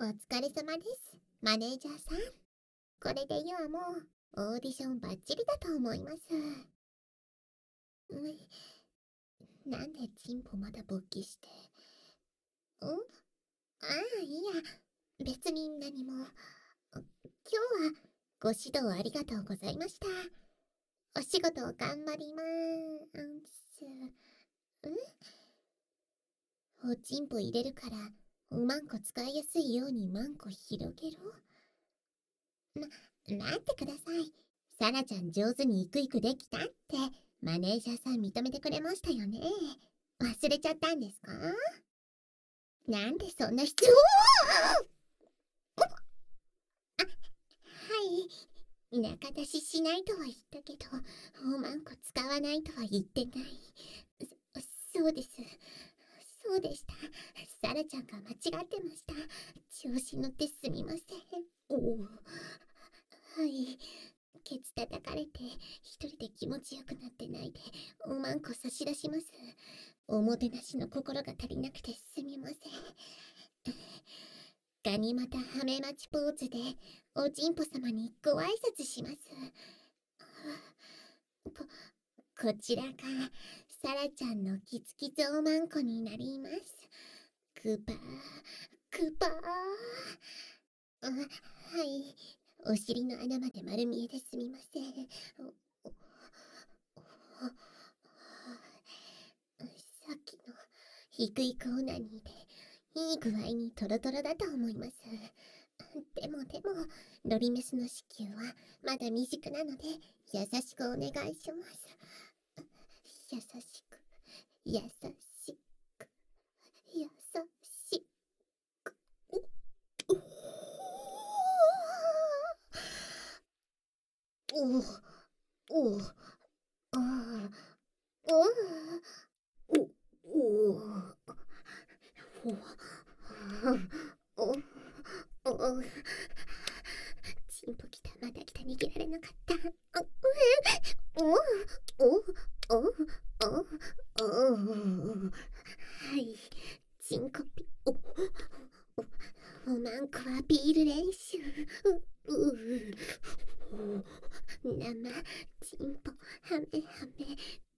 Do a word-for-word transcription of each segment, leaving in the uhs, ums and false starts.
お疲れ様です、マネージャーさん。これで今はもうオーディションバッチリだと思います。うん、なんでチンポまだ勃起して。んああ、いいや、別に何も。今日はご指導ありがとうございました。お仕事頑張りまーす。んおチンポ入れるからおまんこ使いやすいようにマンコ広げろ。ま、待ってください。サラちゃん上手にイクイクできたってマネージャーさん認めてくれましたよね。忘れちゃったんですか？なんでそんな必要あ、はい。中出ししないとは言ったけど、おまんこ使わないとは言ってない。そ、そうです。そうでした。サラちゃんが間違ってました。調子乗ってすみません。おお。はい。ケツ叩かれて一人で気持ちよくなってないでおまんこ差し出します。おもてなしの心が足りなくてすみません。ガニ股ハメ待ちポーズでおちんぽ様にご挨拶します。こ、こちらがサラちゃんのキツキツおまんこになります。クパークパー。あ、はい。お尻の穴まで丸見えですみません。さっきの低いコーナーにでいい具合にトロトロだと思います。でもでもロリメスの子宮はまだ未熟なので優しくお願いします。優しく優しく優しく。おおおおあおおおおおおチンポきた、まだきた、逃げられなかった。おおおおおおはい、チンコピおおまんこアピール練習。うう生チンポはめはめ。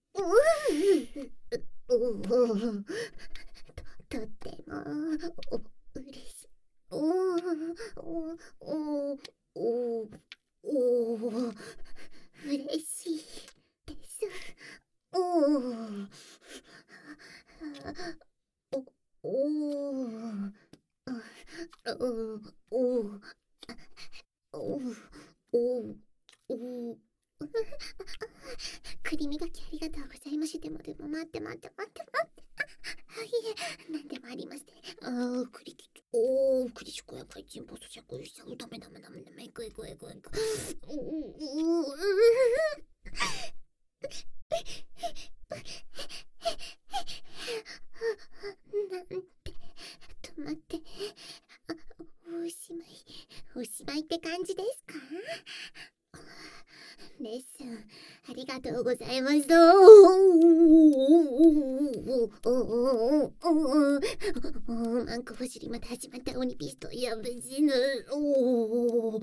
ううととってもおうれしい。おおおおおおうれしいです。おおおおおおおおおくり磨きありがとうございます。でもでも待って待って待って待って。あ、いえ、なんでもありません。ああ、クリキッおー、クリシコやかいチンポ咀嚼しちゃう。ダメダメダメダメ。いくいくいくいく。ううううなんて、止まって。おしまい。おしまいって感じですか？レッスンありがとうございました。マンコお尻また始まった鬼ピストやべ死ぬ。おお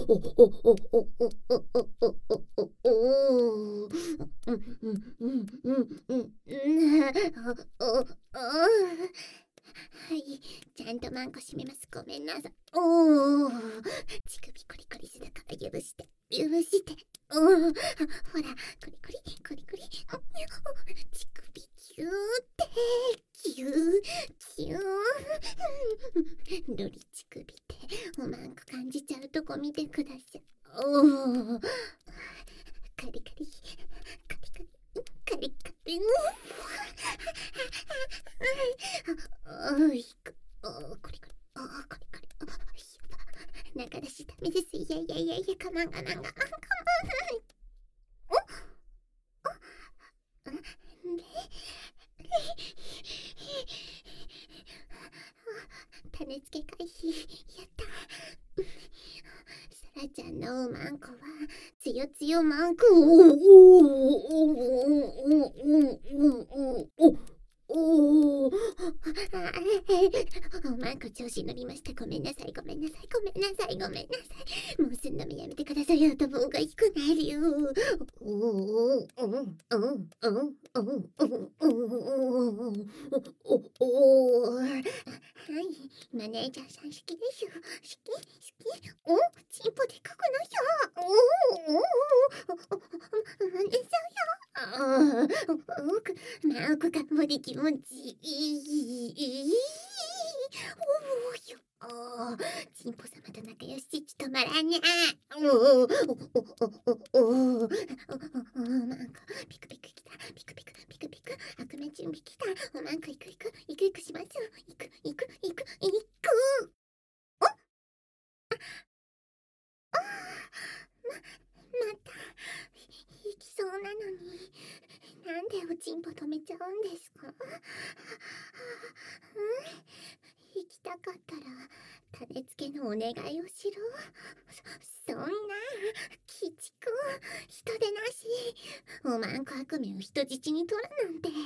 はい、ちゃんとマンコ閉めます。ごめんなさい。おお、乳首コリコリするから許して、許して。おお、ほら、コリコリ、コリコリ。乳首キューって、キュー、キュー。ロリ乳首って、おまんこ感じちゃうとこ見てください。おお、カリカリ、カリカリ、カリカリ。おいく、おこりこり、おこりこり、お中出しダメです。いやいやいやいや、かまんかまんかまんかまん。おおで種付け回避やった。サラちゃんのおまんこはつよつよまんこ。おおおおおおおおおおおお、あ、おまんこ調子乗りました。ごめんなさい、ごめんなさい、ごめんなさい、ごめんなさい。もうすんのめやめてください。頭が低くなるよ。おお、おお、おお、おお、おお、おお、はい、マネージャーさん好きでしょ。好き好き。お、チンポでかくないよ。おお、おお、マネージャーよ。ああ、奥、まあ、奥がもり気持ちいい。おおよ。ああ、チンポ様と仲良し止まらない。おお、おお、おお、おお、なんか、ピクピクきた、ピクピク、ピクピク、悪魔準備きた。おなんか行く行く、行く行くします。行く、行く、行く、行く。お、あ、あ、ま、また、行きそうなのに。なんでおちんぽ止めちゃうんですか？うん、行きたかったら種付けのお願いをしろ。そ、そんな鬼畜、人でなし。おまんこ悪魔を人質に取るなんて。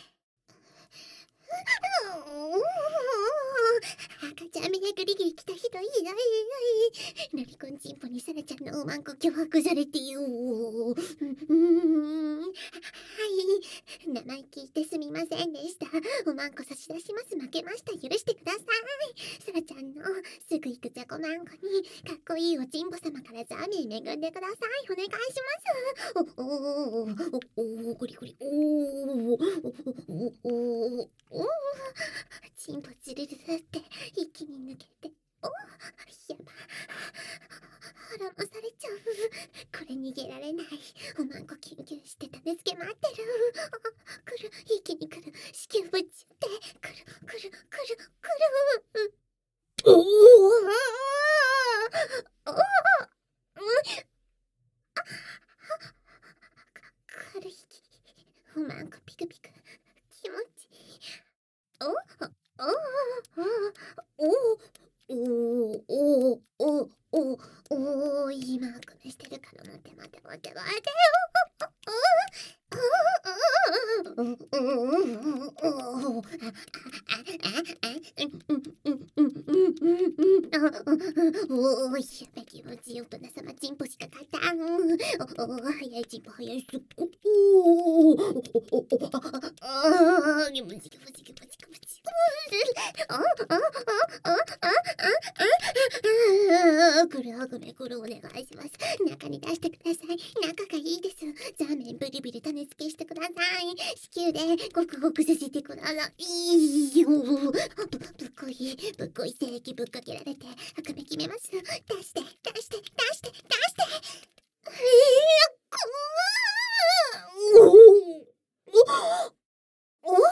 赤ちゃん目がグリグリきたひどいひどいひどい。ロリコンチンポにサラちゃんのおまんこ脅迫されてよ。うーん、はい、名前聞いてすみませんでした。おまんこ差し出します。負けました。許してください。サラちゃんのすぐ行くザコマンコにかっこいいおちんぽ様からザーメン恵んでください。お願いします。おおーおお、ゴリゴリ、おおおおおおお、チンポズルルルって一気に抜けて、お、やば、腹もされちゃう。これ逃げられない。おまんこキュンキュンして種付け待ってる。あ、来る、一気に来る。子宮ぶっちって来る来る来る来る。おお、おお、軽い息。おまんこピクピク気持ちいい。おおおおおおおおお、今悪夢してるから待って待って待って待ってよ。おお、しゃべ気持ちいい大人様チンポしか勝たん。おお、早いチンポ早いすっご。おお、ああ、気持ち気持ち気持ち気持ち。ああああああああ、これはごめん、これお願いします。中に出してください。仲がいいです。ザーメンブリブリ種付けしてください。子宮でごくごくさせてください。いいよ。ぶ、ぶっこい、ぶっこい精液ぶっかけられて、悪夢決めます。出して、出して、出して、出して。えー、くー。おおおお、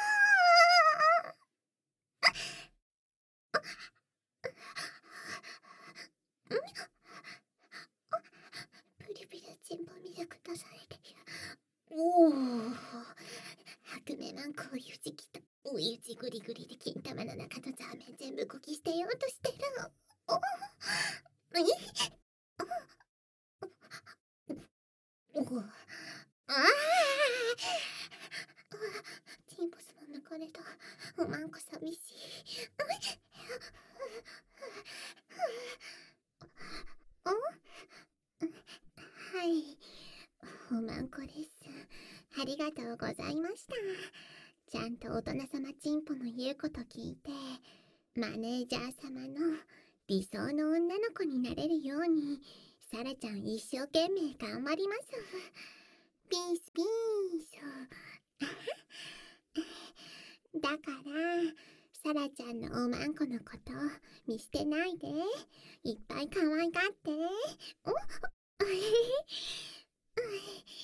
プリプリチンポミルク出されてる。おお、悪夢マンコをゆじきとおゆじぐりぐりで金玉の中のザーメン全部こき捨てようとしてる。おお、え、おお、ああ、チンポスも抜かれた。おまんこ寂しい。お、はい、おまんこです。ありがとうございました。ちゃんと大人様チンポの言うこと聞いて、マネージャー様の理想の女の子になれるように、サラちゃん一生懸命頑張ります。ピースピース。だから、サラちゃんのおまんこのこと見捨てないで。いっぱい可愛がって。お、